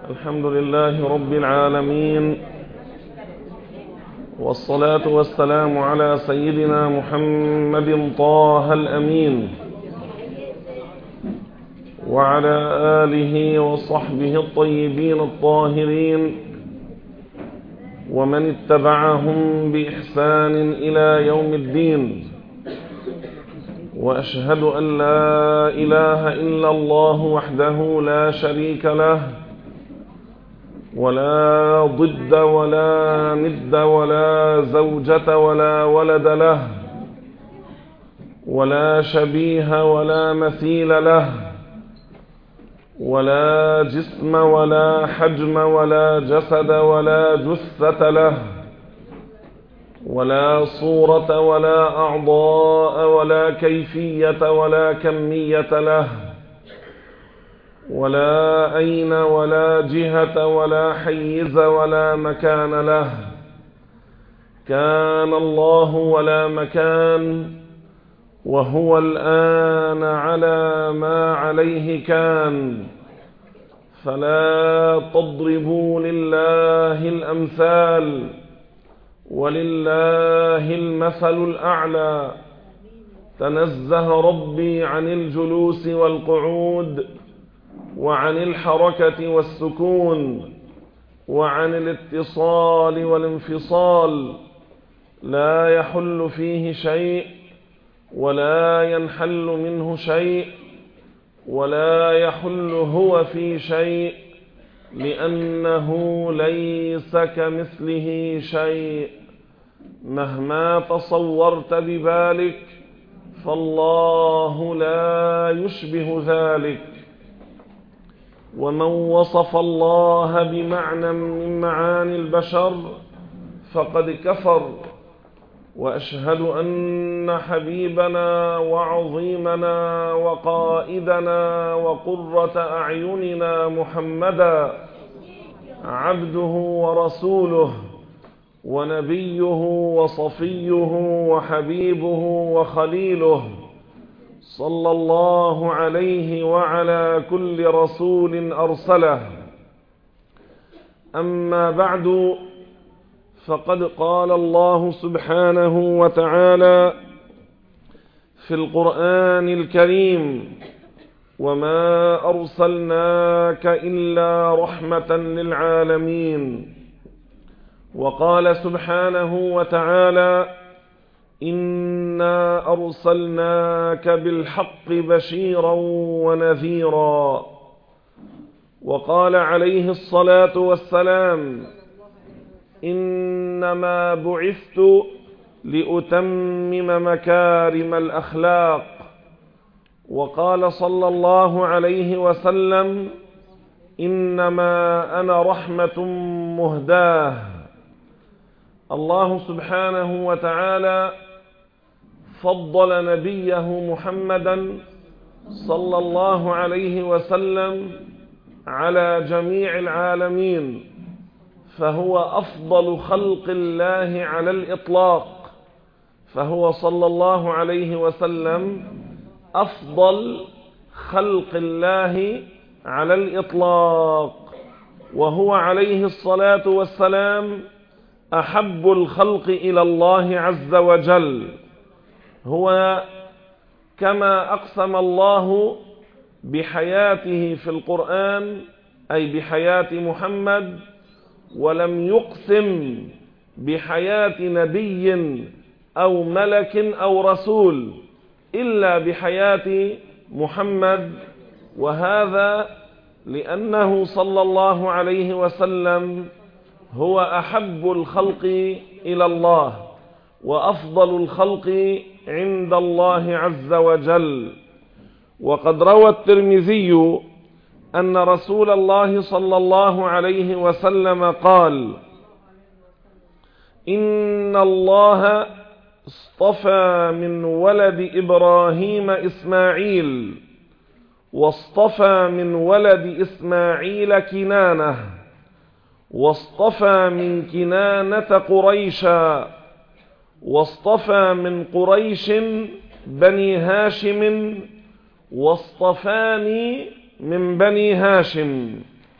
الحمد لله رب العالمين، والصلاة والسلام على سيدنا محمد طه الأمين وعلى آله وصحبه الطيبين الطاهرين ومن اتبعهم بإحسان إلى يوم الدين. وأشهد أن لا إله إلا الله وحده لا شريك له، ولا ضد ولا ند ولا زوجة ولا ولد له، ولا شبيه ولا مثيل له، ولا جسم ولا حجم ولا جسد ولا جثة له، ولا صورة ولا أعضاء ولا كيفية ولا كمية له، ولا أين ولا جهة ولا حيز ولا مكان له. كان الله ولا مكان، وهو الآن على ما عليه كان. فلا تضربوا لله الأمثال، ولله المثل الأعلى. تنزه ربي عن الجلوس والقعود، وعن الحركة والسكون، وعن الاتصال والانفصال. لا يحل فيه شيء، ولا ينحل منه شيء، ولا يحل هو في شيء، لأنه ليس كمثله شيء. مهما تصورت ببالك فالله لا يشبه ذلك. ومن وصف الله بمعنى من معاني البشر فقد كفر. وأشهد أن حبيبنا وعظيمنا وقائدنا وقرة أعيننا محمدا عبده ورسوله ونبيه وصفيه وحبيبه وخليله، صلى الله عليه وعلى كل رسول أرسله. أما بعد، فقد قال الله سبحانه وتعالى في القرآن الكريم: وما أرسلناك إلا رحمة للعالمين. وقال سبحانه وتعالى: إنا أرسلناك بالحق بشيرا ونذيرا. وقال عليه الصلاة والسلام: إنما بعثت لأتمم مكارم الأخلاق. وقال صلى الله عليه وسلم: إنما أنا رحمة مهداة. الله سبحانه وتعالى فضل نبيه محمدا صلى الله عليه وسلم على جميع العالمين، فهو أفضل خلق الله على الإطلاق. فهو صلى الله عليه وسلم أفضل خلق الله على الإطلاق، وهو عليه الصلاة والسلام أحب الخلق إلى الله عز وجل. هو كما أقسم الله بحياته في القرآن، أي بحياة محمد، ولم يقسم بحياة نبي أو ملك أو رسول إلا بحياة محمد. وهذا لأنه صلى الله عليه وسلم هو أحب الخلق إلى الله وأفضل الخلق عند الله عز وجل. وقد روى الترمذي أن رسول الله صلى الله عليه وسلم قال: إن الله اصطفى من ولد إبراهيم إسماعيل، واصطفى من ولد إسماعيل كنانة، واصطفى من كنانة قريشا، واصطفى من قريش بني هاشم، واصطفاني من بني هاشم.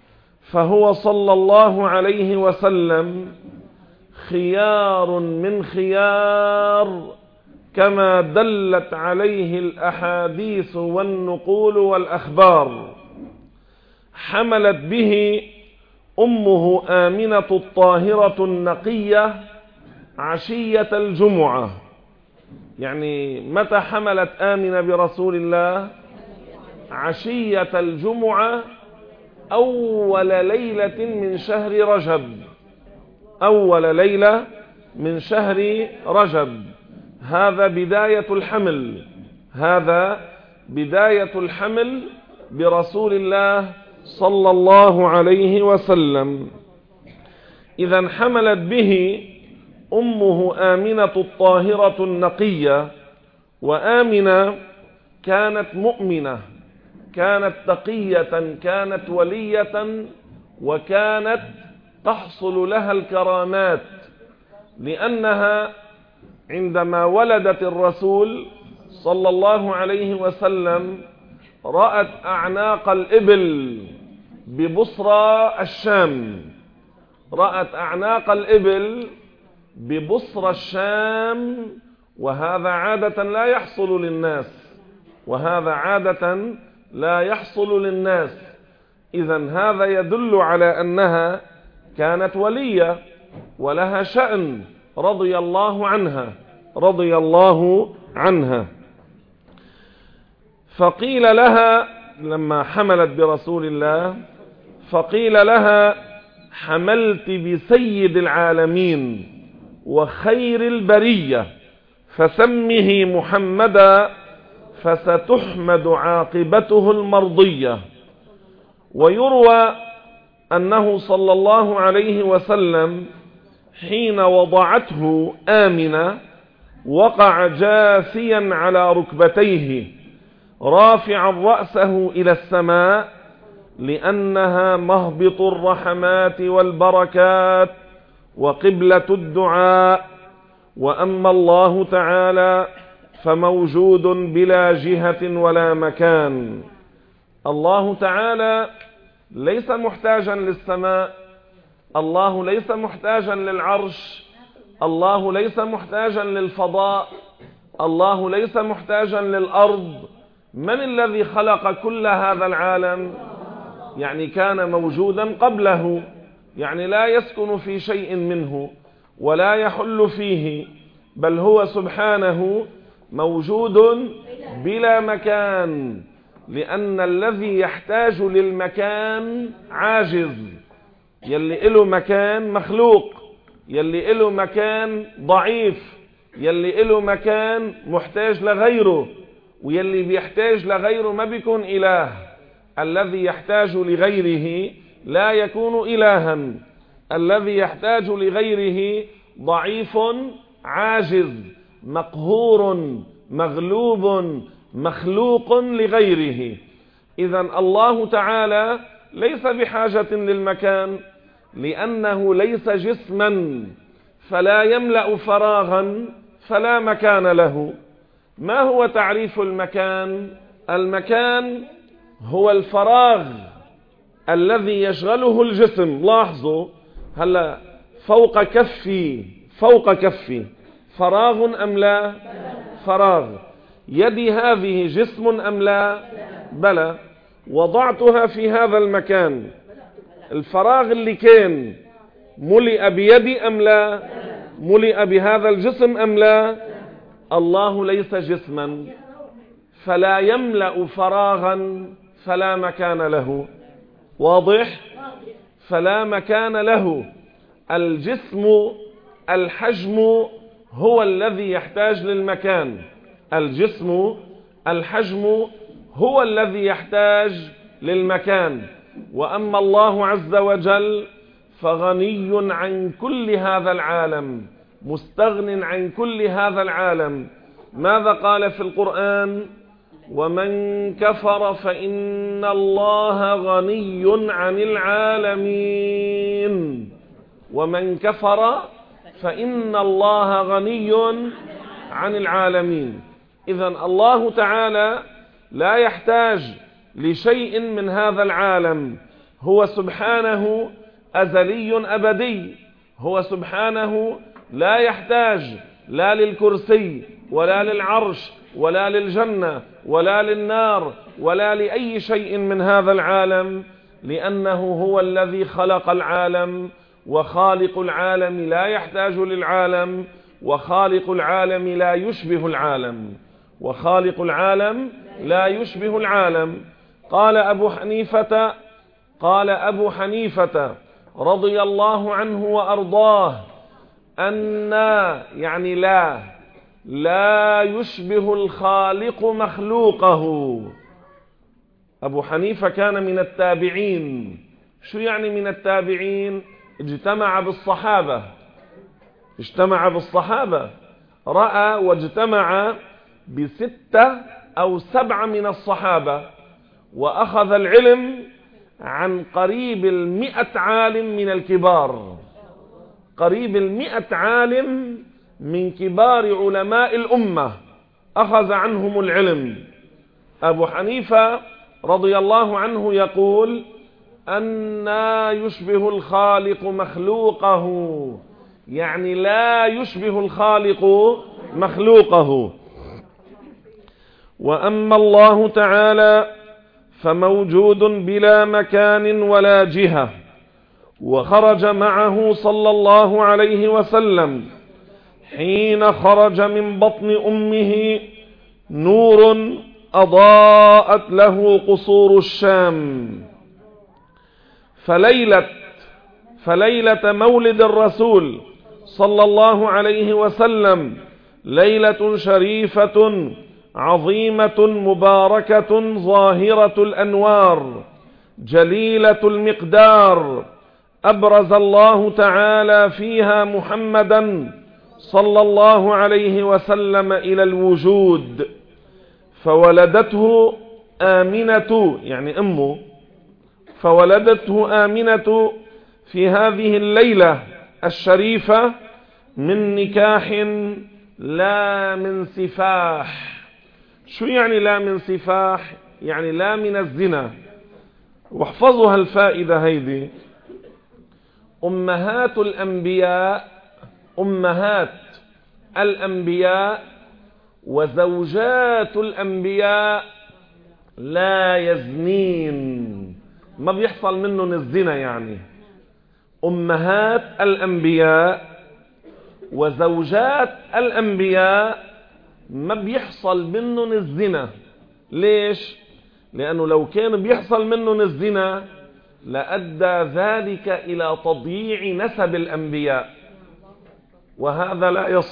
فهو صلى الله عليه وسلم خيار من خيار، كما دلت عليه الأحاديث والنقول والأخبار. حملت به أمه آمنة الطاهرة النقية عشية الجمعة. يعني متى حملت آمنة برسول الله؟ عشية الجمعة، أول ليلة من شهر رجب، أول ليلة من شهر رجب. هذا بداية الحمل، هذا بداية الحمل برسول الله صلى الله عليه وسلم. إذا حملت به أمه آمنة الطاهرة النقية. وآمنة كانت مؤمنة، كانت تقية، كانت ولية، وكانت تحصل لها الكرامات، لأنها عندما ولدت الرسول صلى الله عليه وسلم رأت أعناق الإبل ببصرى الشام، رأت أعناق الإبل ببصرى الشام، وهذا عادة لا يحصل للناس، وهذا عادة لا يحصل للناس. إذن هذا يدل على أنها كانت ولية ولها شأن، رضي الله عنها، رضي الله عنها. فقيل لها لما حملت برسول الله، فقيل لها: حملت بسيد العالمين وخير البرية، فسمه محمدا، فستحمد عاقبته المرضية. ويروى أنه صلى الله عليه وسلم حين وضعته آمنة وقع جاثيا على ركبتيه رافعا رأسه إلى السماء، لأنها مهبط الرحمات والبركات وقبلة الدعاء. وأما الله تعالى فموجود بلا جهة ولا مكان. الله تعالى ليس محتاجا للسماء، الله ليس محتاجا للعرش، الله ليس محتاجا للفضاء، الله ليس محتاجا للأرض. من الذي خلق كل هذا العالم؟ يعني كان موجودا قبله، يعني لا يسكن في شيء منه ولا يحل فيه، بل هو سبحانه موجود بلا مكان، لأن الذي يحتاج للمكان عاجز. يلي له مكان مخلوق، يلي له مكان ضعيف، يلي له مكان محتاج لغيره، ويلي بيحتاج لغيره ما بيكون إله. الذي يحتاج لغيره لا يكون إلها، الذي يحتاج لغيره ضعيف عاجز مقهور مغلوب مخلوق لغيره. إذن الله تعالى ليس بحاجة للمكان، لأنه ليس جسما فلا يملأ فراغا فلا مكان له. ما هو تعريف المكان؟ المكان هو الفراغ الذي يشغله الجسم. لاحظوا هلا فوق كفي فراغ أم لا؟ فراغ. يدي هذه جسم أم لا؟ بلى. وضعتها في هذا المكان، الفراغ اللي كان ملئ بيدي أم لا؟ ملئ بهذا الجسم أم لا؟ الله ليس جسما فلا يملأ فراغا فلا مكان له. واضح؟ فلا مكان له. الجسم الحجم هو الذي يحتاج للمكان، الجسم الحجم هو الذي يحتاج للمكان. وأما الله عز وجل فغني عن كل هذا العالم، مستغن عن كل هذا العالم. ماذا قال في القرآن؟ ومن كفر فإن الله غني عن العالمين. ومن كفر فإن الله غني عن العالمين. إذن الله تعالى لا يحتاج لشيء من هذا العالم، هو سبحانه أزلي أبدي، هو سبحانه لا يحتاج لا للكرسي ولا للعرش ولا للجنة ولا للنار ولا لأي شيء من هذا العالم، لأنه هو الذي خلق العالم، وخالق العالم لا يحتاج للعالم، وخالق العالم لا يشبه العالم، وخالق العالم لا يشبه العالم. قال أبو حنيفة رضي الله عنه وأرضاه أن يعني لا يشبه الخالق مخلوقه. أبو حنيفة كان من التابعين. شو يعني من التابعين؟ اجتمع بالصحابة، رأى واجتمع ب6 أو 7 من الصحابة، وأخذ العلم عن قريب 100 عالم من الكبار، قريب 100 عالم من كبار علماء الأمة أخذ عنهم العلم. أبو حنيفة رضي الله عنه يقول أن يشبه الخالق مخلوقه، يعني لا يشبه الخالق مخلوقه. وأما الله تعالى فموجود بلا مكان ولا جهة، وخرج معه صلى الله عليه وسلم حين خرج من بطن أمه نور أضاءت له قصور الشام. فليلة مولد الرسول صلى الله عليه وسلم ليلة شريفة عظيمة مباركة ظاهرة الأنوار جليلة المقدار، أبرز الله تعالى فيها محمدا صلى الله عليه وسلم إلى الوجود. فولدته آمنة، يعني أمه، فولدته آمنة في هذه الليلة الشريفة من نكاح لا من سفاح. شو يعني لا من سفاح؟ يعني لا من الزنا. واحفظوا هالفائدة هيدي. أمهات الأنبياء وزوجات الأنبياء لا يزنين، ما بيحصل منهم الزنا. يعني أمهات الأنبياء وزوجات الأنبياء ما بيحصل منهم الزنا. ليش؟ لأنه لو كان بيحصل منهم الزنا لأدى ذلك إلى تضييع نسب الأنبياء، وهذا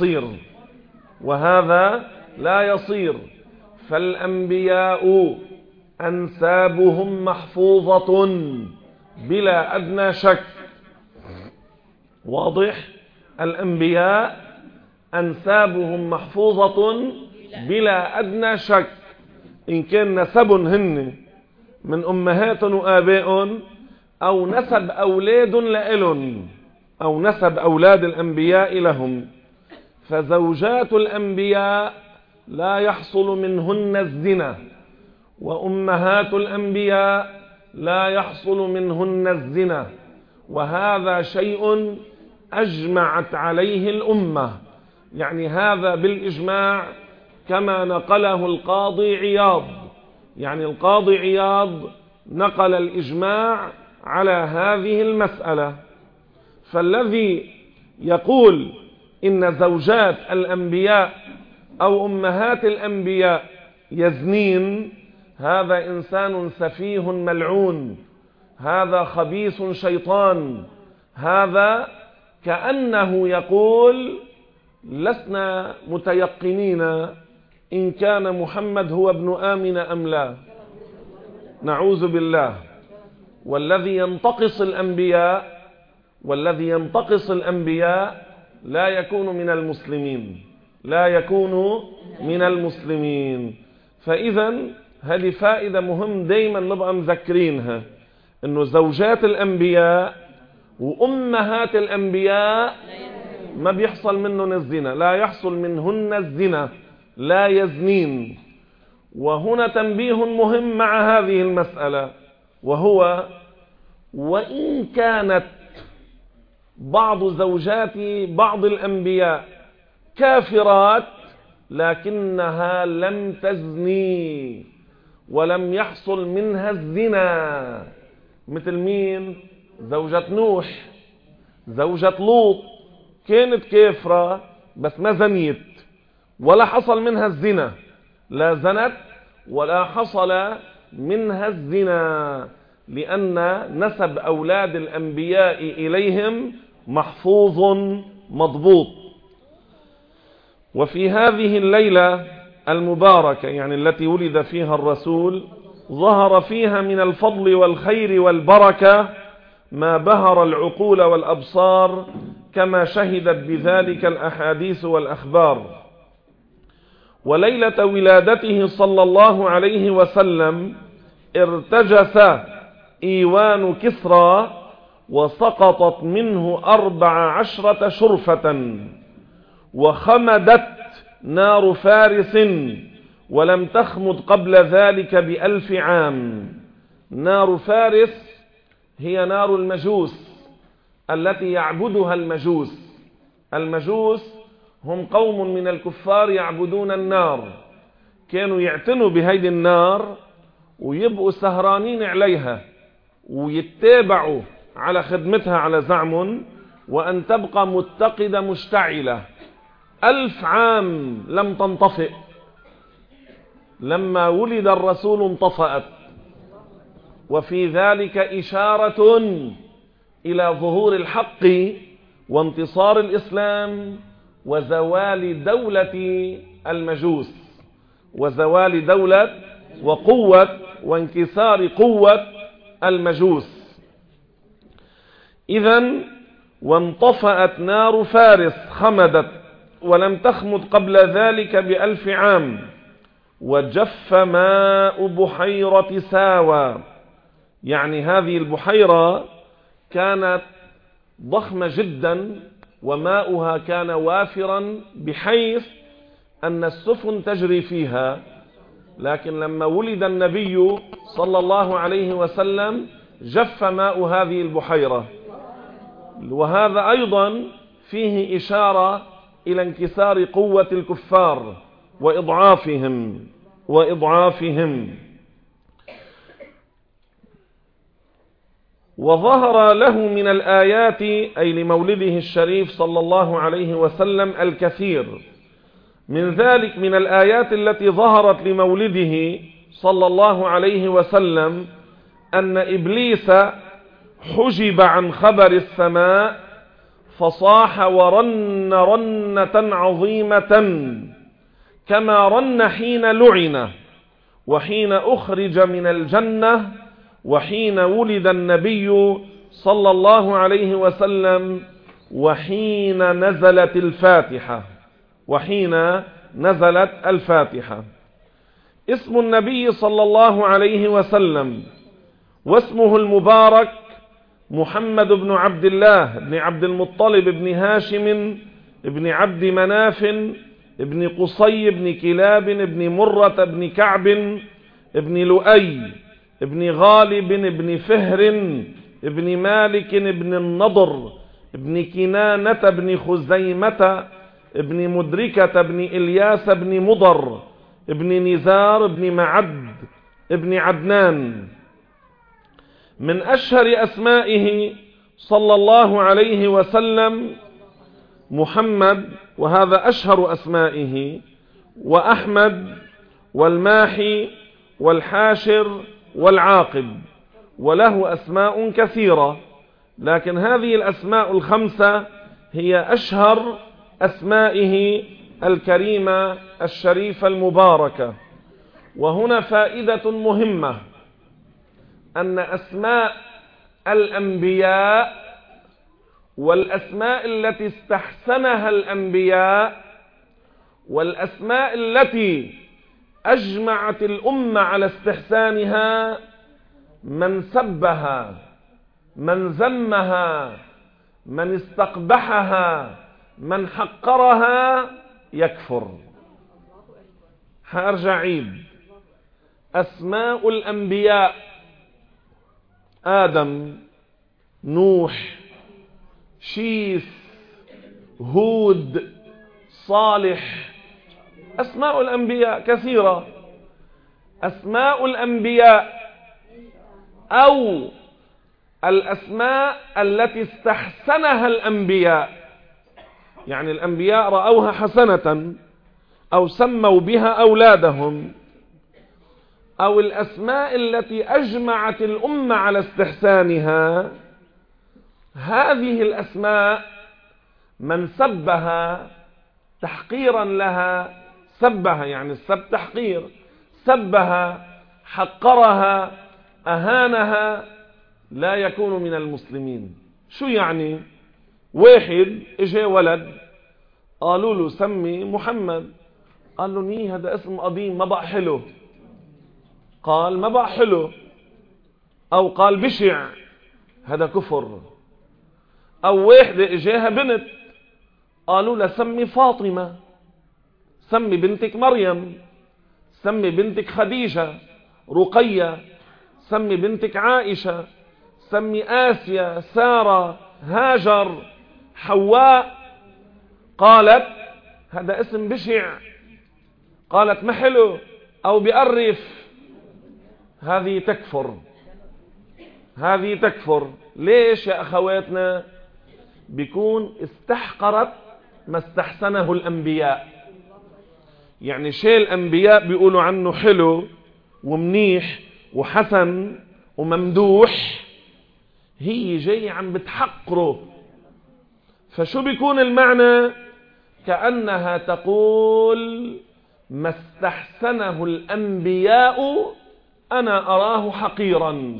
لا يصير. فالأنبياء أنسابهم محفوظة بلا أدنى شك. واضح؟ الأنبياء أنسابهم محفوظة بلا أدنى شك، إن كان نسبهم هن من أمهات وآبائهم أو نسب أولاد لإلهم أو نسب أولاد الأنبياء لهم. فزوجات الأنبياء لا يحصل منهن الزنا، وأمهات الأنبياء لا يحصل منهن الزنا، وهذا شيء أجمعت عليه الأمة. يعني هذا بالإجماع كما نقله القاضي عياض. يعني القاضي عياض نقل الإجماع على هذه المسألة. فالذي يقول إن زوجات الأنبياء أو أمهات الأنبياء يزنين، هذا إنسان سفيه ملعون، هذا خبيث شيطان، هذا كأنه يقول لسنا متيقنين إن كان محمد هو ابن آمنة أم لا، نعوذ بالله. والذي ينتقص الأنبياء لا يكون من المسلمين. فإذا هذه فائدة مهم دايما نبقى مذكرينها، إنه زوجات الأنبياء وأمهات الأنبياء ما بيحصل منهن الزنا، لا يحصل منهن الزنا، لا يزنين. وهنا تنبيه مهم مع هذه المسألة، وهو وإن كانت بعض زوجات بعض الأنبياء كافرات لكنها لم تزني ولم يحصل منها الزنا. مثل مين؟ زوجة نوح، زوجة لوط، كانت كافرة بس ما زنيت ولا حصل منها الزنا، لا زنت ولا حصل منها الزنا، لأن نسب أولاد الأنبياء إليهم محفوظ مضبوط. وفي هذه الليلة المباركة، يعني التي ولد فيها الرسول، ظهر فيها من الفضل والخير والبركة ما بهر العقول والأبصار، كما شهدت بذلك الأحاديث والأخبار. وليلة ولادته صلى الله عليه وسلم ارتجس إيوان كسرى وسقطت منه 14 شرفة، وخمدت نار فارس ولم تخمد قبل ذلك ب1000 عام. نار فارس هي نار المجوس التي يعبدها المجوس. المجوس هم قوم من الكفار يعبدون النار، كانوا يعتنوا بهيدي النار ويبقوا سهرانين عليها ويتابعوا على خدمتها على زعم، وأن تبقى متقدة مشتعلة 1000 عام لم تنطفئ. لما ولد الرسول انطفأت، وفي ذلك إشارة إلى ظهور الحق وانتصار الإسلام وزوال دولة المجوس، وزوال دولة وقوة وانكسار قوة المجوس. إذن وانطفأت نار فارس، خمدت ولم تخمد قبل ذلك ب1000 عام. وجف ماء بحيرة ساوى، يعني هذه البحيرة كانت ضخمة جدا وماؤها كان وافرا بحيث أن السفن تجري فيها، لكن لما ولد النبي صلى الله عليه وسلم جف ماء هذه البحيرة. وهذا أيضا فيه إشارة إلى انكسار قوة الكفار وإضعافهم. وظهر له من الآيات، أي لمولده الشريف صلى الله عليه وسلم، الكثير. من ذلك من الآيات التي ظهرت لمولده صلى الله عليه وسلم أن إبليس حجب عن خبر السماء فصاح ورن رنة عظيمة كما رن حين لعن وحين أخرج من الجنة وحين ولد النبي صلى الله عليه وسلم وحين نزلت الفاتحة. اسم النبي صلى الله عليه وسلم واسمه المبارك محمد بن عبد الله بن عبد المطلب بن هاشم بن عبد مناف بن قصي بن كلاب بن مرة بن كعب بن لؤي بن غالب بن فهر بن مالك بن النضر بن كنانة بن خزيمة بن مدركة بن إلياس بن مضر بن نزار بن معد بن عدنان. من أشهر أسمائه صلى الله عليه وسلم محمد، وهذا أشهر أسمائه، وأحمد والماحي والحاشر والعاقب، وله أسماء كثيرة، لكن هذه الأسماء الخمسة هي أشهر أسمائه الكريمة الشريفة المباركة. وهنا فائدة مهمة، أن أسماء الأنبياء والأسماء التي استحسنها الأنبياء والأسماء التي أجمعت الأمة على استحسانها، من سبها، من ذمها، من استقبحها، من حقرها يكفر. هارجع عيد. أسماء الأنبياء: آدم نوح، شيث، هود، صالح. أسماء الأنبياء كثيرة. أسماء الأنبياء أو الأسماء التي استحسنها الأنبياء، يعني الأنبياء رأوها حسنة أو سموا بها أولادهم، أو الأسماء التي أجمعت الأمة على استحسانها. هذه الأسماء من سبها تحقيرا لها، سبها يعني السب تحقير، سبها حقرها أهانها، لا يكون من المسلمين. شو يعني؟ واحد اجى ولد قالوا له سمي محمد، قال له ني هذا اسم قديم ما بقى حلو، قال ما بقى حلو، او قال بشع، هذا كفر. او واحدة اجاها بنت قالوا لها سمي فاطمة، سمي بنتك مريم، سمي بنتك خديجة، رقية، سمي بنتك عائشة، سمي آسيا، سارة، هاجر، حواء. قالت هذا اسم بشع، قالت ما حلو او بيقرف. هذه تكفر، هذه تكفر. ليش يا اخواتنا؟ بيكون استحقرت ما استحسنه الانبياء. يعني شيء الانبياء بيقولوا عنه حلو ومنيح وحسن وممدوح، هي جاي عم بتحقره. فشو بيكون المعنى؟ كأنها تقول ما استحسنه الأنبياء أنا أراه حقيرا.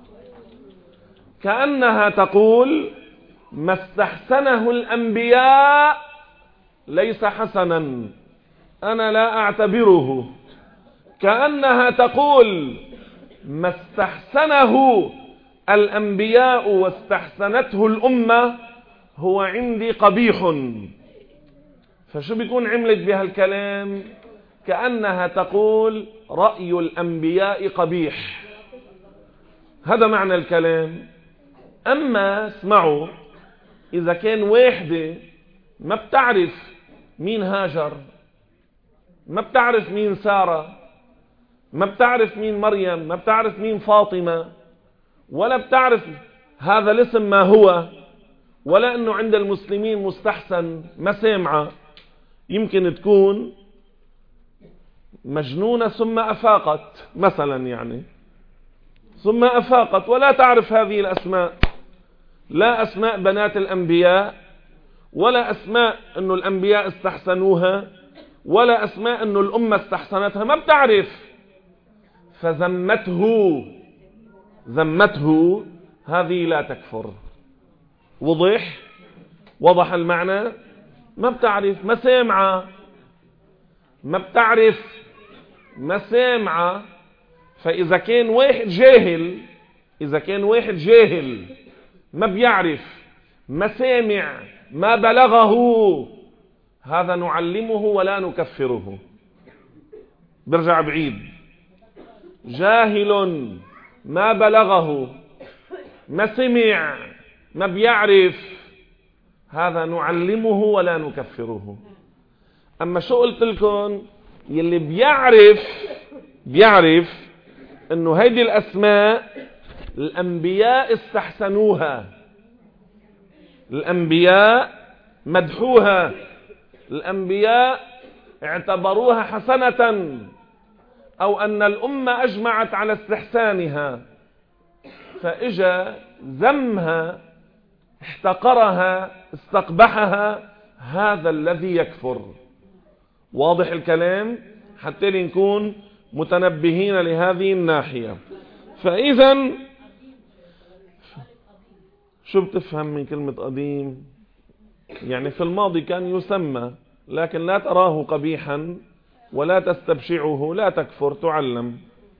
كأنها تقول ما استحسنه الأنبياء ليس حسنا، أنا لا أعتبره. كأنها تقول ما استحسنه الأنبياء واستحسنته الأمة هو عندي قبيح. فشو بيكون عملت بهالكلام؟ كأنها تقول رأي الأنبياء قبيح. هذا معنى الكلام. أما اسمعوا، إذا كان واحدة ما بتعرف مين هاجر، ما بتعرف مين سارة، ما بتعرف مين مريم، ما بتعرف مين فاطمة، ولا بتعرف هذا الاسم ما هو، ولا أنه عند المسلمين مستحسن، ما سامعة، يمكن تكون مجنونة ثم أفاقت مثلا، يعني ثم أفاقت ولا تعرف هذه الأسماء، لا أسماء بنات الأنبياء، ولا أسماء أنه الأنبياء استحسنوها، ولا أسماء أنه الأمة استحسنتها، ما بتعرف. ذمته هذه لا تكفر. وضح المعنى؟ ما بتعرف، ما سامعة، ما بتعرف، ما سامعة. فإذا كان واحد جاهل، إذا كان واحد جاهل ما بيعرف، ما سامع، ما بلغه، هذا نعلمه ولا نكفره. برجع بعيد، جاهل ما بلغه، ما سمع، ما بيعرف، هذا نعلمه ولا نكفره. أما شو قلت لكم؟ يلي بيعرف انه هيدي الاسماء الانبياء استحسنوها، الانبياء مدحوها، الانبياء اعتبروها حسنة، او ان الامة اجمعت على استحسانها، فاجا ذمها، احتقرها، استقبحها، هذا الذي يكفر. واضح الكلام؟ حتى نكون متنبهين لهذه الناحية. فإذا شو بتفهم من كلمة قديم؟ يعني في الماضي كان يسمى، لكن لا تراه قبيحا ولا تستبشعه، لا تكفر، تعلم.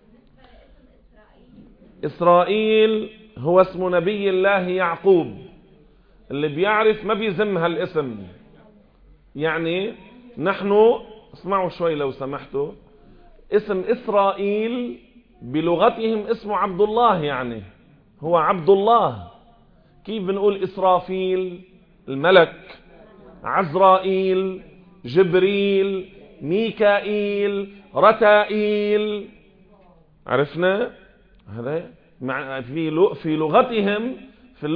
إسرائيل هو اسم نبي الله يعقوب. اللي بيعرف ما بيذم هالاسم. يعني نحن، اسمعوا شوي لو سمحتوا، اسم إسرائيل بلغتهم اسمه عبد الله، يعني هو عبد الله. كيف بنقول إسرافيل الملك، عزرائيل، جبريل، ميكائيل، رتائيل. عرفنا هذا في لغتهم، في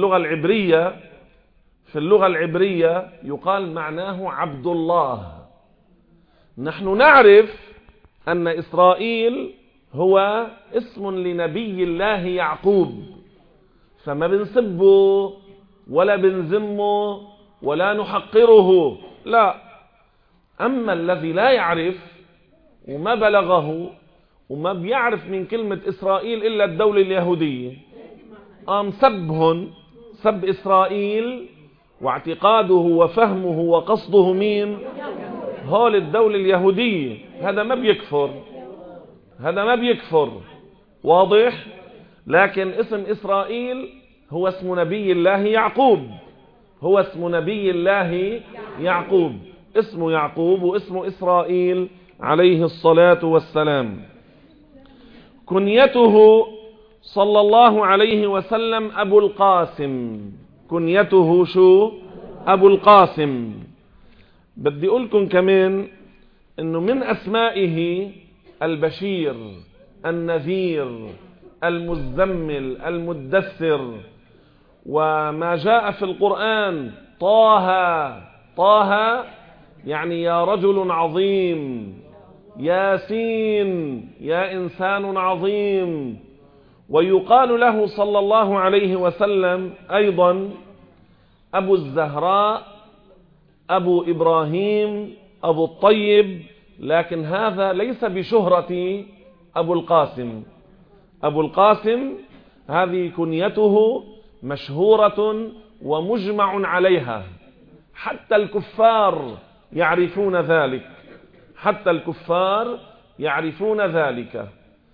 اللغة العبرية يقال معناه عبد الله. نحن نعرف أن إسرائيل هو اسم لنبي الله يعقوب، فما بنسبه ولا بنذمه ولا نحقره، لا. أما الذي لا يعرف وما بلغه وما بيعرف من كلمة إسرائيل إلا الدولة اليهودية، سب إسرائيل واعتقاده وفهمه وقصده مين؟ هول الدولة اليهودية. هذا ما بيكفر، واضح؟ لكن اسم إسرائيل هو اسم نبي الله يعقوب، اسمه يعقوب واسمه إسرائيل عليه الصلاة والسلام. كنيته صلى الله عليه وسلم أبو القاسم. كنيته شو؟ أبو القاسم. بدي أقولكم كمان أنه من أسمائه البشير، النذير، المزمل، المدثر. وما جاء في القرآن طه يعني يا رجل عظيم، ياسين يا إنسان عظيم. ويقال له صلى الله عليه وسلم أيضا أبو الزهراء، أبو إبراهيم، أبو الطيب، لكن هذا ليس بشهرة أبو القاسم. أبو القاسم هذه كنيته مشهورة ومجمع عليها، حتى الكفار يعرفون ذلك.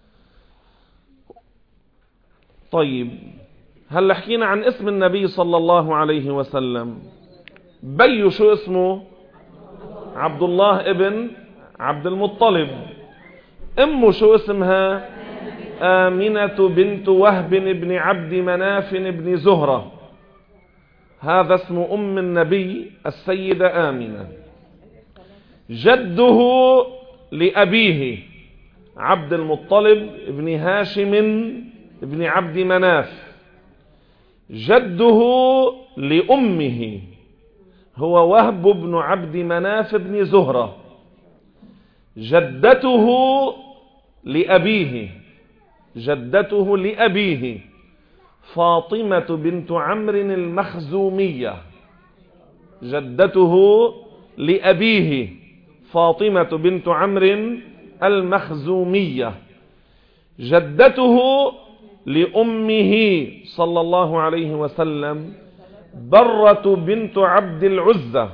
طيب، هل حكينا عن اسم النبي صلى الله عليه وسلم؟ بي شو اسمه؟ عبد الله ابن عبد المطلب. امه شو اسمها؟ آمنة بنت وهب بن عبد مناف بن زهرة. هذا اسم أم النبي السيدة آمنة. جده لأبيه عبد المطلب بن هاشم بن عبد مناف. جده لأمه هو وهب بن عبد مناف بن زهرة. جدته لأبيه فاطمة بنت عمرو المخزومية. جدته لأبيه فاطمة بنت عمرو المخزومية. جدته لأمه صلى الله عليه وسلم برة بنت عبد العزة.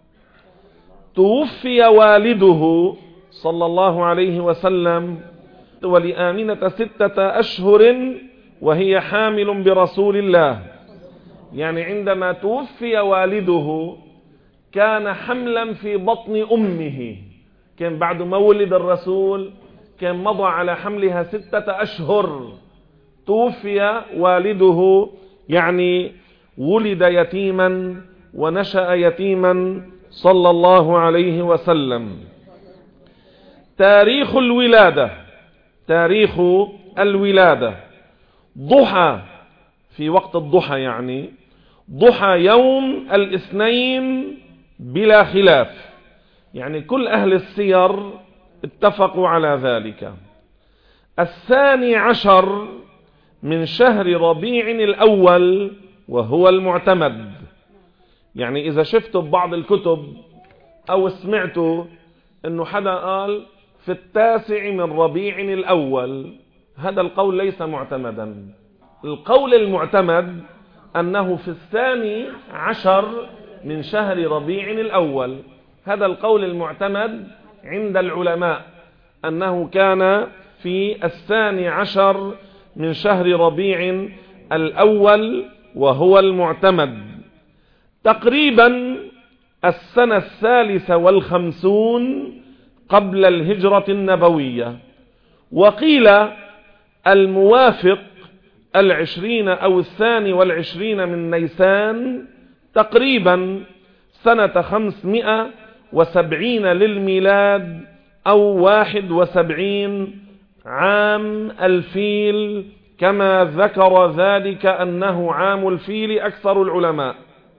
توفي والده صلى الله عليه وسلم ولآمنة 6 أشهر وهي حامل برسول الله. يعني عندما توفي والده كان حملا في بطن أمه، كان بعد ما ولد الرسول كان مضى على حملها 6 أشهر. توفي والده، يعني ولد يتيما ونشأ يتيما صلى الله عليه وسلم. تاريخ الولادة ضحى، في وقت الضحى، يعني ضحى يوم الاثنين بلا خلاف، يعني كل أهل السير اتفقوا على ذلك. 12 من شهر ربيع الأول وهو المعتمد. يعني إذا شفتوا ببعض الكتب أو سمعتوا أنه حدا قال في 9 من ربيع الأول، هذا القول ليس معتمدا. القول المعتمد أنه في 12 من شهر ربيع الأول. هذا القول المعتمد عند العلماء، أنه كان في 12 من شهر ربيع الأول وهو المعتمد. تقريبا السنة 53 قبل الهجرة النبوية. وقيل الموافق 20 أو 22 من نيسان تقريبا سنة 570 للميلاد أو 71 عام الفيل، كما ذكر ذلك أنه عام الفيل أكثر العلماء.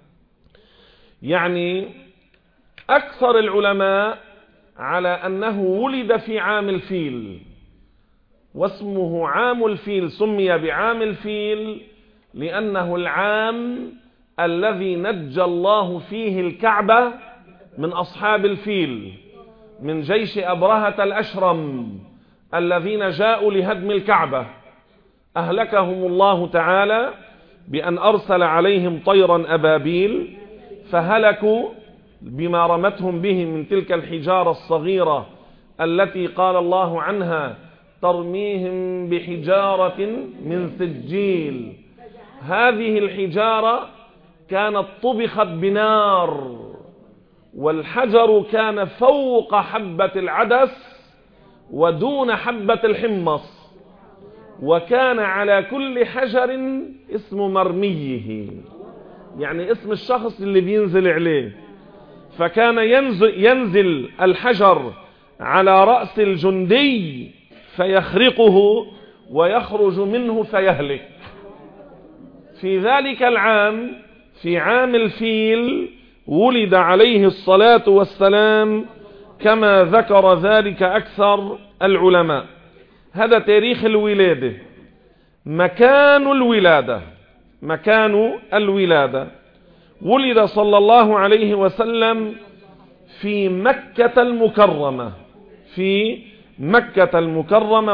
يعني أكثر العلماء على أنه ولد في عام الفيل، واسمه عام الفيل، سمي بعام الفيل لأنه العام الذي نجى الله فيه الكعبة من أصحاب الفيل، من جيش أبرهة الأشرم الذين جاءوا لهدم الكعبة، أهلكهم الله تعالى بأن أرسل عليهم طيرا أبابيل فهلكوا بما رمتهم به من تلك الحجارة الصغيرة التي قال الله عنها ترميهم بحجارة من سجيل. هذه الحجارة كانت طبخت بنار، والحجر كان فوق حبة العدس ودون حبة الحمص، وكان على كل حجر اسم مرميه، يعني اسم الشخص اللي بينزل عليه. فكان ينزل الحجر على رأس الجندي فيخرقه ويخرج منه فيهلك. في ذلك العام، في عام الفيل، ولد عليه الصلاة والسلام كما ذكر ذلك أكثر العلماء. هذا تاريخ الولادة. مكان الولادة ولد صلى الله عليه وسلم في مكة المكرمة،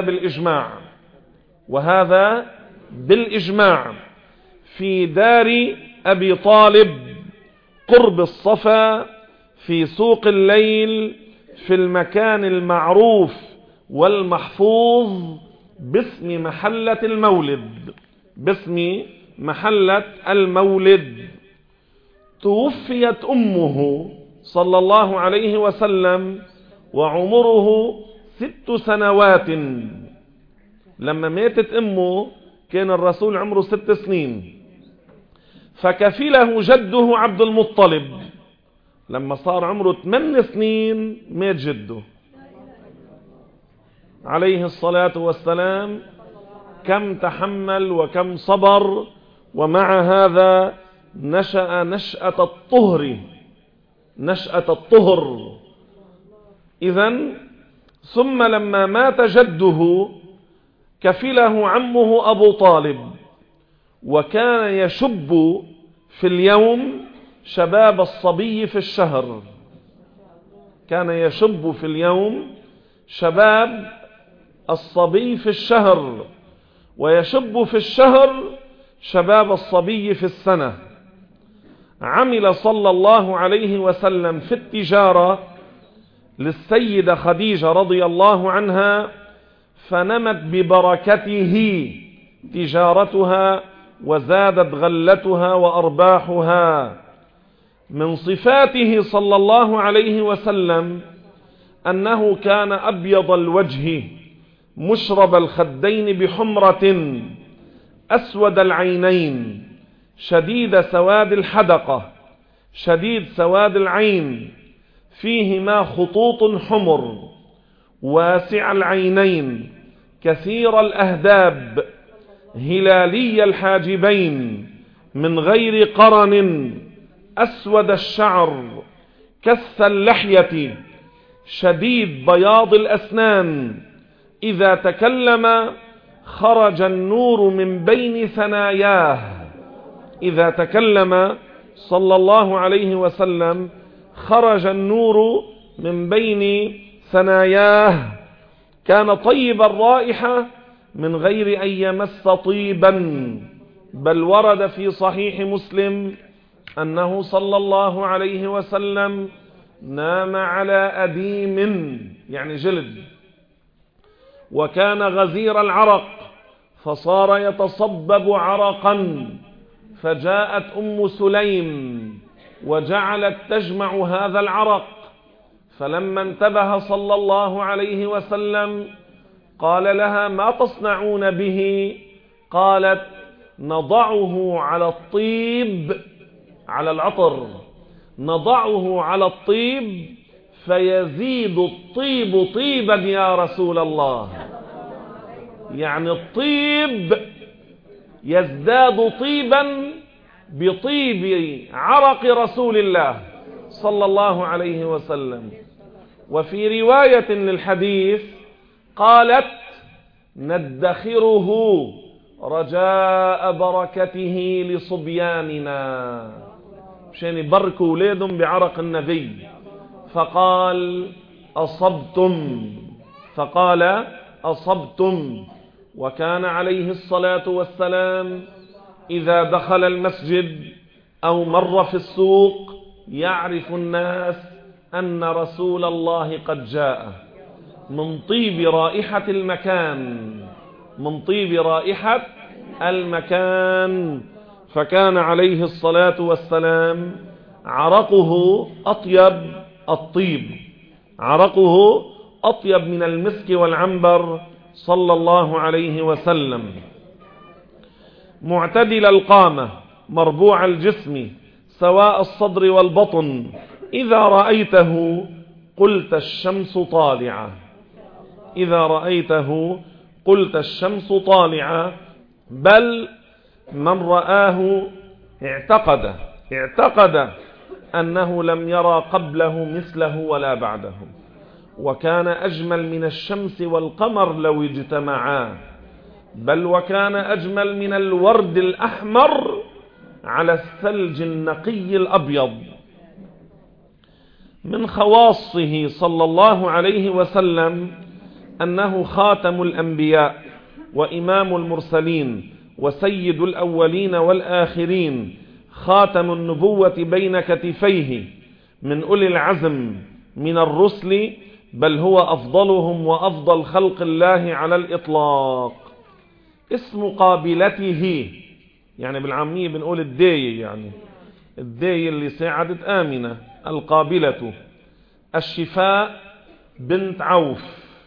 وهذا بالإجماع في دار أبي طالب قرب الصفا في سوق الليل، في المكان المعروف والمحفوظ باسم محلة المولد. توفيت أمه صلى الله عليه وسلم وعمره 6 سنوات. لما ماتت أمه كان الرسول عمره 6 سنين، فكفله جده عبد المطلب. لما صار عمره 8 سنين مات جده عليه الصلاة والسلام. كم تحمل وكم صبر، ومع هذا نشأ نشأة الطهر. إذن ثم لما مات جده كفله عمه أبو طالب، وكان يشب في اليوم شباب الصبي في الشهر. كان يشب في اليوم شباب الصبي في الشهر، ويشب في الشهر شباب الصبي في السنة. عمل صلى الله عليه وسلم في التجارة للسيدة خديجة رضي الله عنها، فنمت ببركته تجارتها وزادت غلتها وأرباحها. من صفاته صلى الله عليه وسلم أنه كان أبيض الوجه مشرب الخدين بحمرة، أسود العينين، شديد سواد الحدقة، شديد سواد العين، فيهما خطوط حمر، واسع العينين، كثير الأهداب، هلالي الحاجبين، من غير قرن، أسود الشعر، كث اللحية، شديد بياض الأسنان. إذا تكلم خرج النور من بين ثناياه. إذا تكلم صلى الله عليه وسلم خرج النور من بين ثناياه. كان طيب الرائحة من غير أن يمس طيبا، بل ورد في صحيح مسلم أنه صلى الله عليه وسلم نام على أديم، يعني جلد، وكان غزير العرق فصار يتصبب عرقا، فجاءت أم سليم وجعلت تجمع هذا العرق. فلما انتبه صلى الله عليه وسلم قال لها: ما تصنعون به؟ قالت نضعه على الطيب، على العطر، نضعه على الطيب فيزيد الطيب طيبا يا رسول الله. يعني الطيب يزداد طيبا بطيب عرق رسول الله صلى الله عليه وسلم. وفي رواية للحديث قالت ندخره رجاء بركته لصبياننا، مشان يبركوا أولادهم بعرق النبي. فقال أصبتم. وكان عليه الصلاة والسلام إذا دخل المسجد أو مر في السوق يعرف الناس أن رسول الله قد جاء، من طيب رائحة المكان. فكان عليه الصلاة والسلام عرقه أطيب من المسك والعنبر صلى الله عليه وسلم. معتدل القامة، مربوع الجسم، سواء الصدر والبطن، إذا رأيته قلت الشمس طالعة، بل من رآه اعتقد أنه لم يرى قبله مثله ولا بعده. وكان أجمل من الشمس والقمر لو اجتمعا، بل وكان أجمل من الورد الأحمر على الثلج النقي الأبيض. من خواصه صلى الله عليه وسلم أنه خاتم الأنبياء وإمام المرسلين وسيد الأولين والآخرين، خاتم النبوة بين كتفيه، من أولي العزم من الرسل، بل هو أفضلهم وأفضل خلق الله على الإطلاق. اسم قابلته، يعني بالعامية بنقول الداية، يعني الداية اللي ساعدت آمنة، القابلة. الشفاء بنت عوف،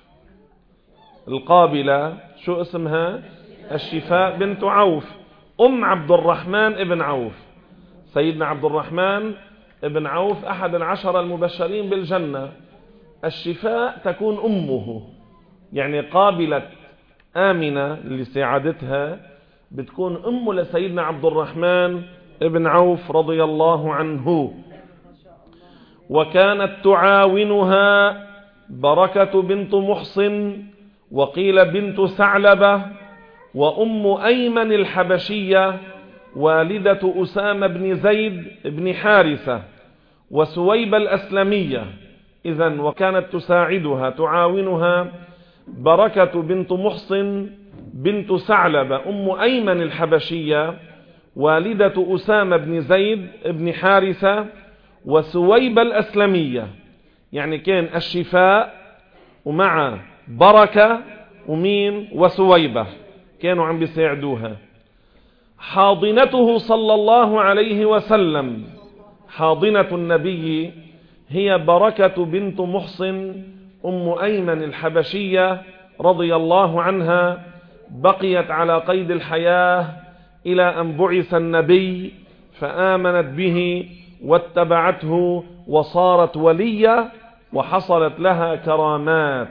القابلة شو اسمها؟ الشفاء بنت عوف، أم عبد الرحمن ابن عوف. سيدنا عبد الرحمن ابن عوف أحد العشر المبشرين بالجنة، الشفاء تكون أمه. يعني قابلة آمنة اللي ساعدتها بتكون أم لسيدنا عبد الرحمن ابن عوف رضي الله عنه. وكانت تعاونها بركة بنت محصن، وقيل بنت ثعلبة، وأم أيمن الحبشية والدة أسامة بن زيد بن حارثة، وسويبة الأسلمية. إذن وكانت تساعدها تعاونها بركة بنت محصن بنت ثعلبة أم أيمن الحبشية والدة أسامة بن زيد بن حارثة، وسويبة الأسلمية. يعني كان الشفاء ومع بركة ومين وسويبة كانوا عم بيساعدوها. حاضنته صلى الله عليه وسلم، حاضنة النبي هي بركة بنت محصن أم أيمن الحبشية رضي الله عنها، بقيت على قيد الحياة إلى أن بعث النبي، فآمنت به واتبعته وصارت ولية وحصلت لها كرامات.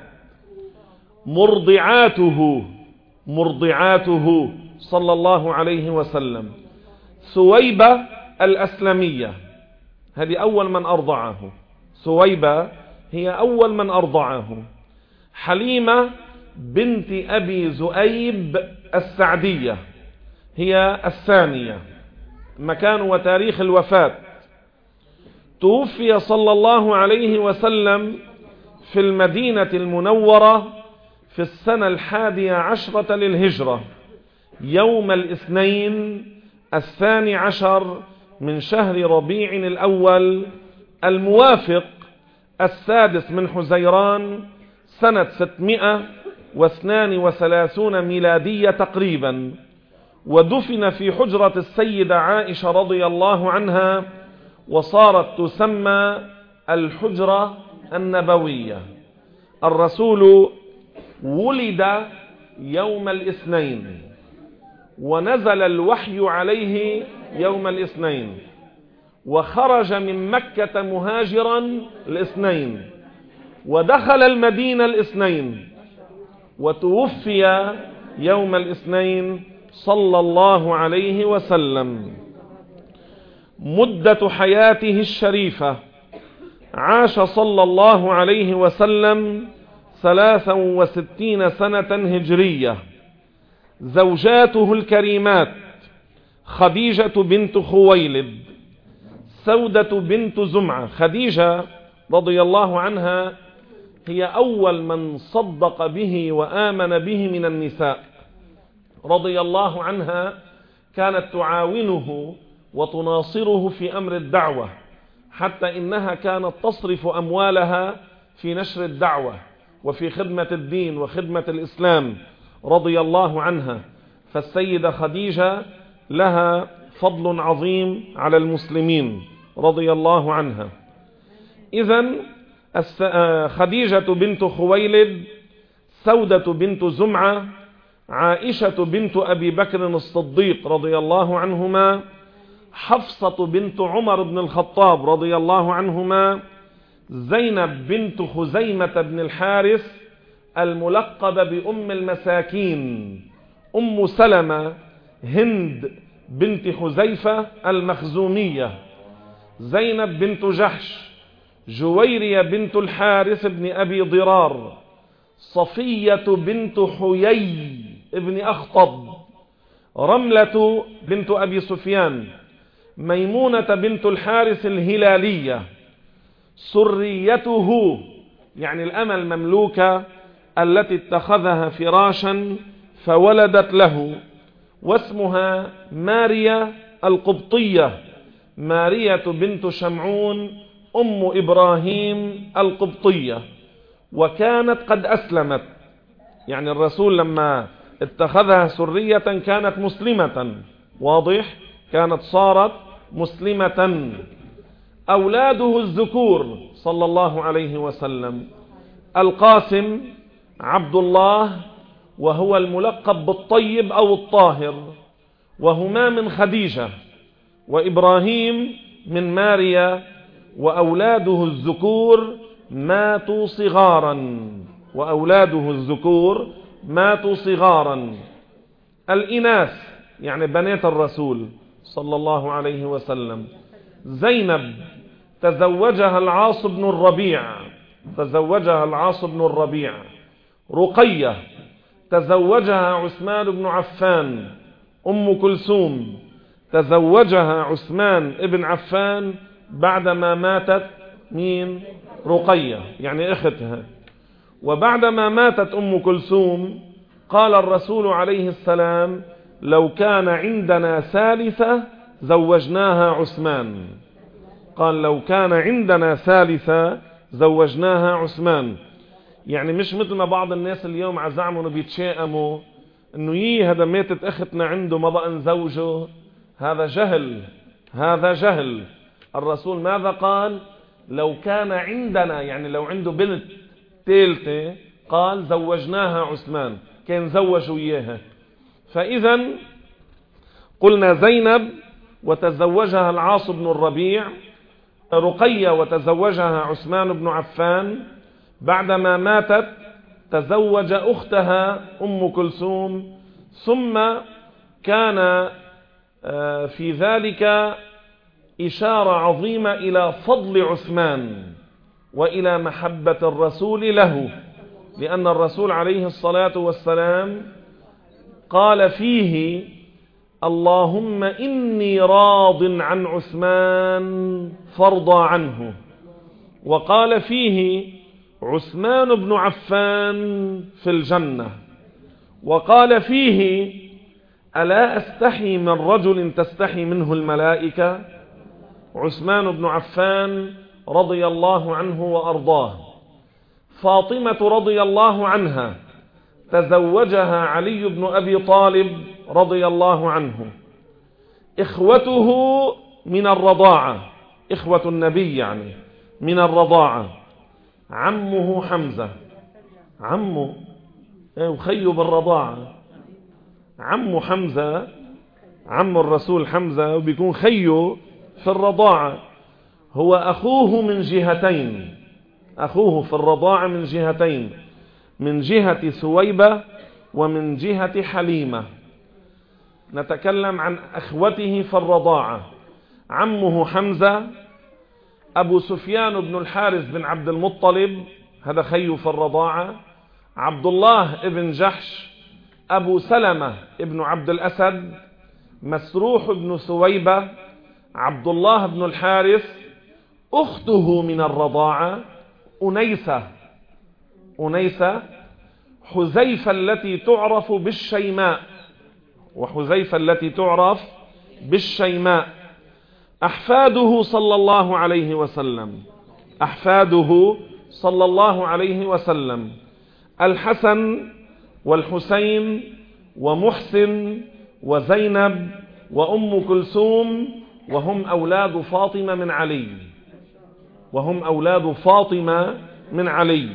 مرضعاته صلى الله عليه وسلم سويبة الأسلمية، هذه أول من أرضعه، سويبة هي أول من أرضعه. حليمة بنت أبي ذؤيب السعدية هي الثانية. مكان وتاريخ الوفاة: توفي صلى الله عليه وسلم في المدينة المنورة في السنة 11 للهجرة، يوم الاثنين 12 من شهر ربيع الأول، الموافق 6 من حزيران، سنة 632 ميلادية تقريبا. ودفن في حجرة السيدة عائشة رضي الله عنها، وصارت تسمى الحجرة النبوية. الرسول ولد يوم الاثنين، ونزل الوحي عليه يوم الاثنين، وخرج من مكة مهاجرا الاثنين، ودخل المدينة الاثنين، وتوفي يوم الاثنين صلى الله عليه وسلم. مدة حياته الشريفة عاش صلى الله عليه وسلم 63 سنة هجرية. زوجاته الكريمات: خديجة بنت خويلد، سودة بنت زمعة. خديجة رضي الله عنها هي أول من صدق به وآمن به من النساء رضي الله عنها. كانت تعاونه وتناصره في أمر الدعوة، حتى إنها كانت تصرف أموالها في نشر الدعوة وفي خدمة الدين وخدمة الإسلام رضي الله عنها. فالسيدة خديجة لها فضل عظيم على المسلمين رضي الله عنها. إذن خديجة بنت خويلد، سودة بنت زمعة، عائشة بنت أبي بكر الصديق رضي الله عنهما، حفصة بنت عمر بن الخطاب رضي الله عنهما، زينب بنت خزيمة بن الحارث الملقبة بأم المساكين، أم سلمة هند بنت حذيفة المخزومية، زينب بنت جحش، جويرية بنت الحارث بن أبي ضرار، صفية بنت حيي ابن أخطب، رملة بنت أبي سفيان، ميمونة بنت الحارث الهلالية، سريته يعني الأمة المملوكة التي اتخذها فراشا فولدت له، واسمها ماريا القبطية، مارية بنت شمعون أم إبراهيم القبطية، وكانت قد أسلمت. يعني الرسول لما اتخذها سرية كانت مسلمة، واضح، كانت صارت مسلمة. أولاده الذكور صلى الله عليه وسلم: القاسم عبد الله، وهو الملقب بالطيب أو الطاهر، وهما من خديجة، وإبراهيم من ماريا. وأولاده الذكور ماتوا صغارا، وأولاده الذكور ماتوا صغارا. الإناث يعني بنات الرسول صلى الله عليه وسلم: زينب تزوجها العاص بن الربيع، تزوجها العاص بن الربيع. رقية تزوجها عثمان بن عفان. أم كلثوم تزوجها عثمان بن عفان بعدما ماتت مين؟ رقية يعني اختها. وبعدما ماتت أم كلثوم قال الرسول عليه السلام: لو كان عندنا ثالثة زوجناها عثمان. قال: لو كان عندنا ثالثة زوجناها عثمان. يعني مش مثل ما بعض الناس اليوم عزعموا انه بيتشائموا انه هذا ماتت اختنا عنده ما بقى نزوجه. هذا جهل، هذا جهل. الرسول ماذا قال؟ لو كان عندنا، يعني لو عنده بنت ثالثة قال زوجناها عثمان، كان زوجوا اياها. فاذا قلنا زينب وتزوجها العاص بن الربيع، رقية وتزوجها عثمان بن عفان. بعدما ماتت تزوج أختها أم كلثوم. ثم كان في ذلك إشارة عظيمة إلى فضل عثمان وإلى محبة الرسول له، لأن الرسول عليه الصلاة والسلام قال فيه: اللهم إني راض عن عثمان فارضى عنه. وقال فيه: عثمان بن عفان في الجنة. وقال فيه: ألا أستحي من رجل تستحي منه الملائكة؟ عثمان بن عفان رضي الله عنه وأرضاه. فاطمة رضي الله عنها تزوجها علي بن أبي طالب رضي الله عنه. إخوته من الرضاعة، إخوة النبي يعني من الرضاعة: عمه حمزة، عمه وخيه بالرضاعة، عمه حمزة، عم الرسول حمزة، وبيكون خيه في الرضاعة. هو أخوه من جهتين، أخوه في الرضاعة من جهتين، من جهة ثويبة ومن جهة حليمة. نتكلم عن أخوته في الرضاعة. عمه حمزة أبو سفيان بن الحارث بن عبد المطلب، هذا خيه في الرضاعة. عبد الله بن جحش، أبو سلمة بن عبد الأسد، مسروح بن ثويبة، عبد الله بن الحارث. أخته من الرضاعة أنيسة حذيفة التي تعرف بالشيماء، وحذيفة التي تعرف بالشيماء. أحفاده صلى الله عليه وسلم، أحفاده صلى الله عليه وسلم: الحسن والحسين ومحسن وزينب وأم كلثوم، وهم أولاد فاطمة من علي، وهم أولاد فاطمة من علي.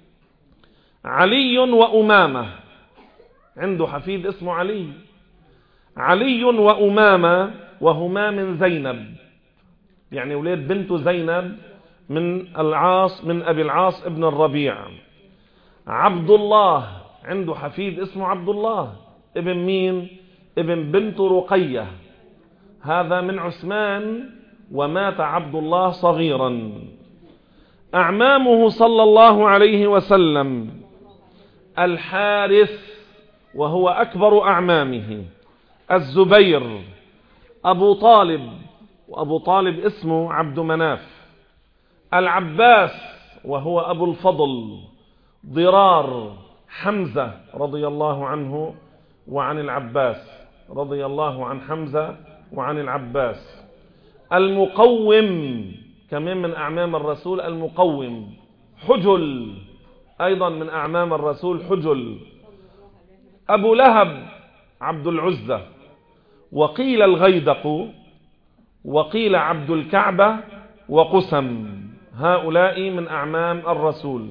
علي وأمامة، عنده حفيد اسمه علي. علي وأمامة وهما من زينب، يعني ولاد بنته زينب من العاص، من أبي العاص ابن الربيع. عبد الله، عنده حفيد اسمه عبد الله، ابن مين؟ ابن بنت رقية، هذا من عثمان، ومات عبد الله صغيرا. أعمامه صلى الله عليه وسلم: الحارث وهو أكبر أعمامه، الزبير، أبو طالب، وأبو طالب اسمه عبد مناف، العباس وهو أبو الفضل، ضرار، حمزة رضي الله عنه وعن العباس، رضي الله عن حمزة وعن العباس. المقوم، كمان من أعمام الرسول، المقوم. حجل، أيضا من أعمام الرسول، حجل. أبو لهب عبد العزة، وقيل الغيدق، وقيل عبد الكعبة وقسم، هؤلاء من أعمام الرسول.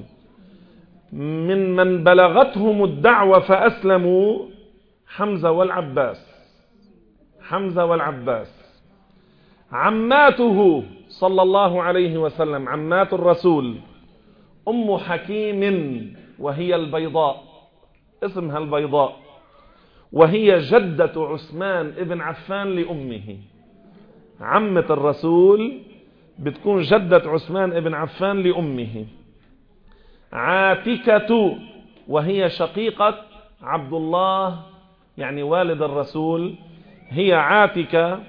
من بلغتهم الدعوة فأسلموا حمزة والعباس، حمزة والعباس. عماته صلى الله عليه وسلم، عمات الرسول: أم حكيم وهي البيضاء، اسمها البيضاء، وهي جدة عثمان ابن عفان لأمه. عمة الرسول بتكون جدة عثمان ابن عفان لأمه. عاتكة وهي شقيقة عبد الله، يعني والد الرسول، هي عاتكة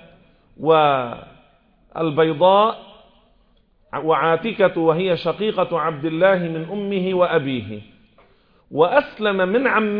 والبيضاء. وعاتكة وهي شقيقة عبد الله من أمه وأبيه. وأسلم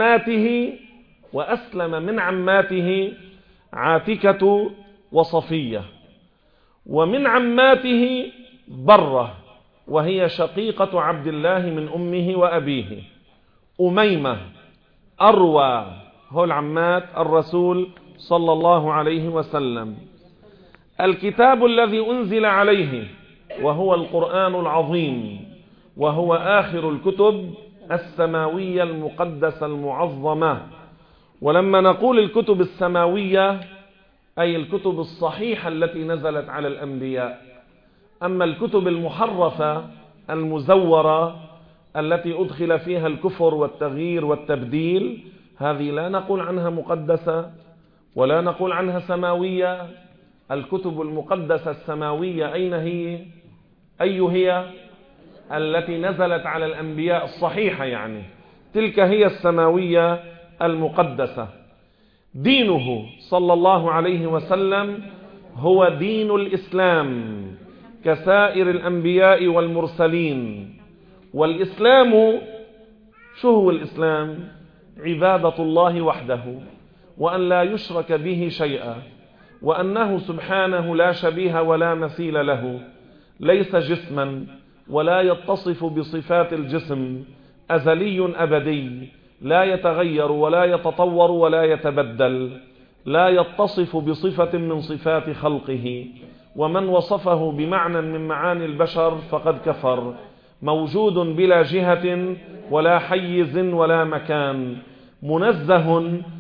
من عماته عاتكة وصفية. ومن عماته برة وهي شقيقة عبد الله من أمه وأبيه. أميمة، أروى، هو العمات الرسول صلى الله عليه وسلم. الكتاب الذي أنزل عليه وهو القرآن العظيم، وهو آخر الكتب السماوية المقدسة المعظمة. ولما نقول الكتب السماوية أي الكتب الصحيحة التي نزلت على الأنبياء. أما الكتب المحرفة المزورة التي أدخل فيها الكفر والتغيير والتبديل، هذه لا نقول عنها مقدسة ولا نقول عنها سماوية. الكتب المقدسة السماوية أين هي؟ هي التي نزلت على الأنبياء الصحيحة، يعني تلك هي السماوية المقدسة. دينه صلى الله عليه وسلم هو دين الإسلام كسائر الأنبياء والمرسلين. والإسلام، شو هو الإسلام؟ عبادة الله وحده، وأن لا يشرك به شيئا، وأنه سبحانه لا شبيه ولا مثيل له، ليس جسما ولا يتصف بصفات الجسم، أزلي أبدي، لا يتغير ولا يتطور ولا يتبدل، لا يتصف بصفة من صفات خلقه، ومن وصفه بمعنى من معاني البشر فقد كفر. موجود بلا جهة ولا حيز ولا مكان، منزه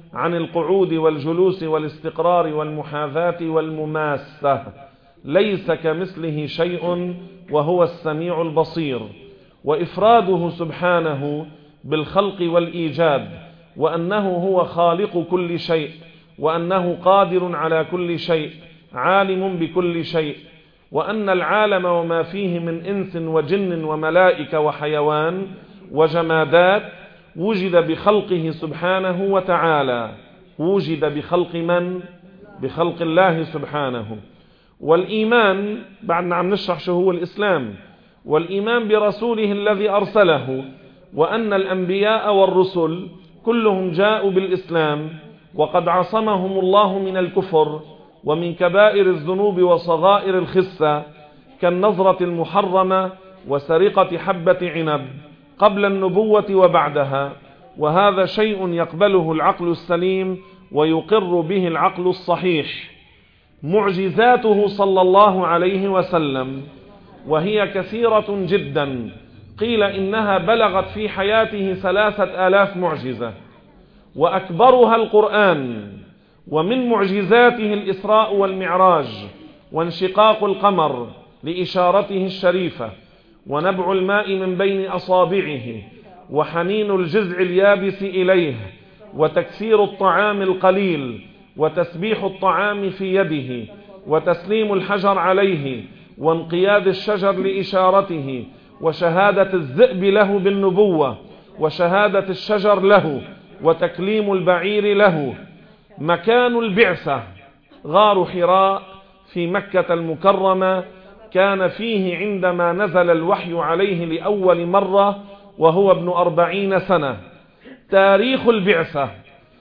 عن القعود والجلوس والاستقرار والمحاذاة والمماسة، ليس كمثله شيء وهو السميع البصير. وإفراده سبحانه بالخلق والإيجاد، وأنه هو خالق كل شيء، وأنه قادر على كل شيء، عالم بكل شيء، وأن العالم وما فيه من إنس وجن وملائكة وحيوان وجمادات وجد بخلقه سبحانه وتعالى. وجد بخلق من؟ بخلق الله سبحانه. والإيمان، بعدنا عم نشرح شو هو الإسلام، والإيمان برسوله الذي أرسله، وأن الأنبياء والرسل كلهم جاءوا بالإسلام، وقد عصمهم الله من الكفر ومن كبائر الذنوب وصغائر الخسة كالنظرة المحرمة وسرقة حبة عنب قبل النبوة وبعدها، وهذا شيء يقبله العقل السليم ويقر به العقل الصحيح. معجزاته صلى الله عليه وسلم وهي كثيرة جدا، قيل إنها بلغت في حياته 3000 معجزة، وأكبرها القرآن. ومن معجزاته الإسراء والمعراج، وانشقاق القمر لإشارته الشريفة، ونبع الماء من بين أصابعه، وحنين الجزع اليابس إليه، وتكسير الطعام القليل، وتسبيح الطعام في يده، وتسليم الحجر عليه، وانقياد الشجر لإشارته، وشهادة الذئب له بالنبوة، وشهادة الشجر له، وتكليم البعير له. مكان البعثة غار حراء في مكة المكرمة، كان فيه عندما نزل الوحي عليه لأول مرة وهو ابن 40 سنة. تاريخ البعثة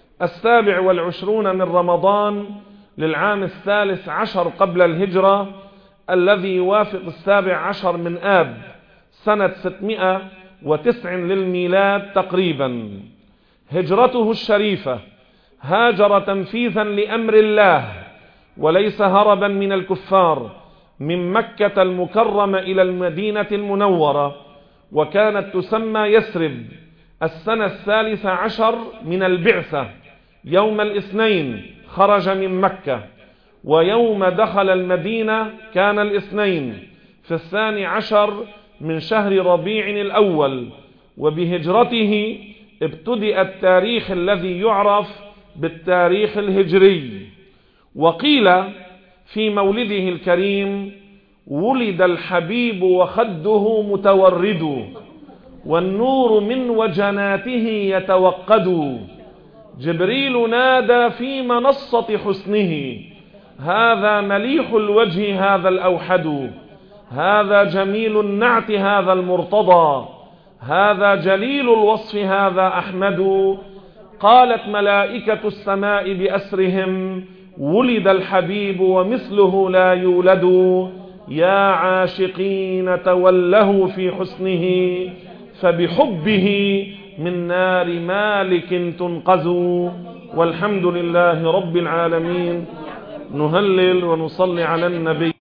27 من رمضان للعام 13 قبل الهجرة، الذي يوافق 17 من آب سنة 609 للميلاد تقريبا. هجرته الشريفة هاجر تنفيذا لأمر الله وليس هربا من الكفار من مكة المكرمة إلى المدينة المنورة، وكانت تسمى يثرب. السنة 13 من البعثة يوم الاثنين خرج من مكة، ويوم دخل المدينة كان الاثنين في 12 من شهر ربيع الأول. وبهجرته ابتدأ التاريخ الذي يعرف بالتاريخ الهجري. وقيل في مولده الكريم: ولد الحبيب وخده متورد، والنور من وجناته يتوقد. جبريل نادى في منصة حسنه: هذا مليح الوجه هذا الأوحد، هذا جميل النعت هذا المرتضى، هذا جليل الوصف هذا أحمد. قالت ملائكة السماء بأسرهم: ولد الحبيب ومثله لا يولد. يا عاشقين تولهوا في حسنه، فبحبه من نار مالك تنقذوا. والحمد لله رب العالمين. نهلل ونصلي على النبي.